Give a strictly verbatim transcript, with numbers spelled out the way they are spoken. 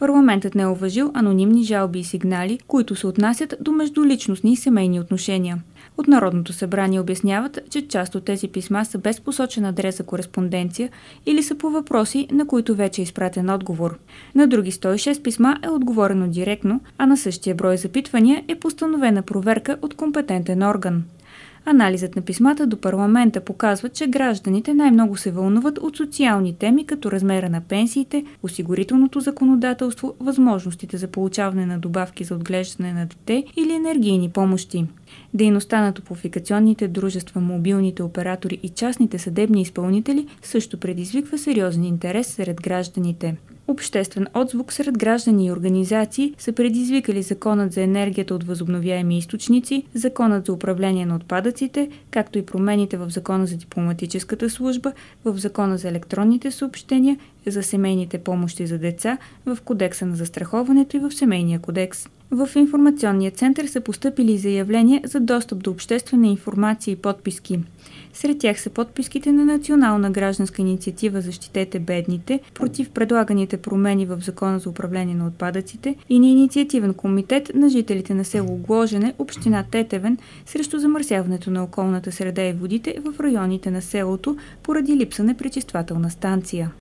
Парламентът не е уважил анонимни жалби и сигнали, които се отнасят до междуличностни и семейни отношения. От Народното събрание обясняват, че част от тези писма са без посочен адрес за кореспонденция или са по въпроси, на които вече е изпратен отговор. На други сто и шест писма е отговорено директно, а на същия брой запитвания е постановена проверка от компетентен орган. Анализът на писмата до парламента показва, че гражданите най-много се вълнуват от социални теми като размера на пенсиите, осигурителното законодателство, възможностите за получаване на добавки за отглеждане на дете или енергийни помощи. Дейността на топлофикационните дружества, мобилните оператори и частните съдебни изпълнители също предизвиква сериозен интерес сред гражданите. Обществен отзвук сред граждани и организации са предизвикали Законът за енергията от възобновяеми източници, Законът за управление на отпадъците, както и промените в Закона за дипломатическата служба, в Закона за електронните съобщения, за семейните помощи за деца, в Кодекса на застраховането и в Семейния кодекс. В информационния център са постъпили заявления за достъп до обществена информация и подписки. Сред тях са подписките на Национална гражданска инициатива "Защитете бедните" против предлаганите промени в Закона за управление на отпадъците и на Инициативен комитет на жителите на село Гложене, община Тетевен, срещу замърсяването на околната среда и водите в районите на селото поради липса на пречиствателна станция.